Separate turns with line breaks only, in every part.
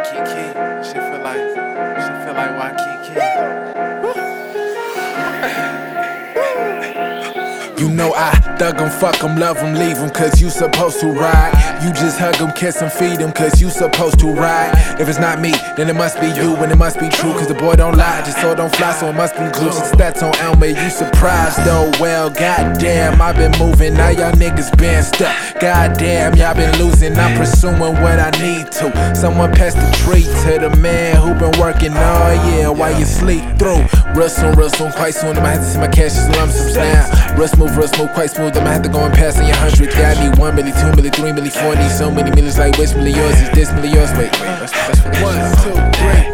Waikiki. She feel like Waikiki.
You know I thug 'em, fuck 'em, love 'em, leave 'em, cause you supposed to ride. You just hug 'em, kiss 'em, feed 'em, cause you supposed to ride. If it's not me, then it must be you, and it must be true, cause the boy don't lie, just so don't fly, so it must be blue. Since that's on Elmer, you surprised though, well, goddamn, I've been moving, now y'all niggas been stuck. Goddamn, y'all been losing, I'm pursuing what I need to. Someone pass the treat to the man who been working all year while you sleep through. Real soon, quite soon, I'ma have to see my cash as lump sums now. Real smooth, quite smooth, I'ma have to go and pass on your 100. Yeah, I need 1 milli, 2 milli, 3 milli, 4, need so many millions, like which milli yours is this milli yours? Wait, that's 1, 2, 3,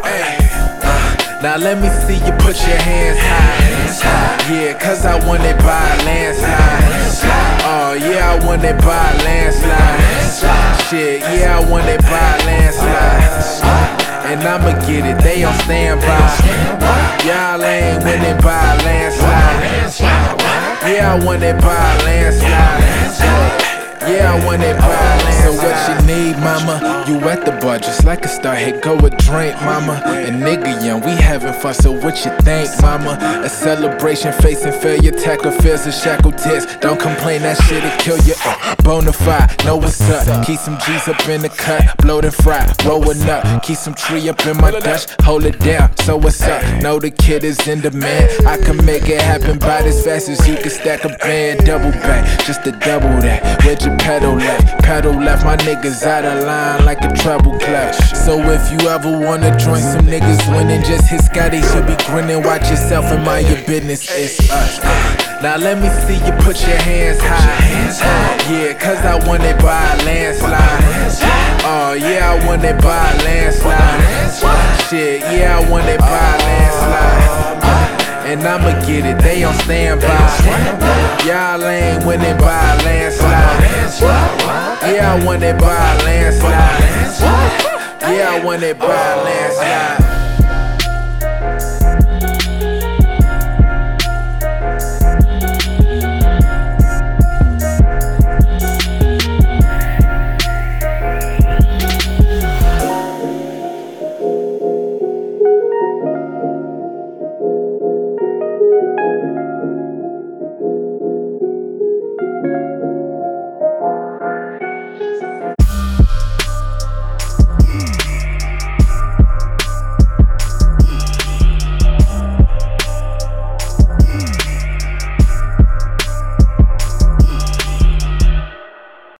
now let me see you put your hands high. Yeah, cause I won it by a landslide. Oh yeah, I won it by a landslide. Shit, yeah, I won it by a landslide. And I'ma get it, they on standby. Y'all ain't winning by a landslide. Yeah, I won it by a landslide. Yeah, I want it by a landslide. So what you need, mama? You at the bar just like a star. Hey, go a drink, mama. And nigga young, we having fun, so what you think, mama? A celebration facing failure, tackle fears and shackle tears. Don't complain, that shit'll kill you. Bonafide, know what's up. Keep some G's up in the cut, blowed and fried, rolling up. Keep some tree up in my Dutch, hold it down, so what's up? Know the kid is in demand. I can make it happen by as fast as you can stack a band. Double bang, just to double that. Where'd you pedal left? Pedal left, my niggas out of line like a treble clutch. So if you ever wanna join some niggas winning, just hit Scotty, should be grinning. Watch yourself and mind your business, it's us. Now let me see you put your hands high. Yeah, cause I won it by a landslide. Oh yeah, I won it by a landslide. Shit, yeah, I won it by a landslide. And I'ma get it, they on standby. Y'all ain't winning by a landslide. Yeah, I won it by a landslide. Yeah, I won it by a landslide.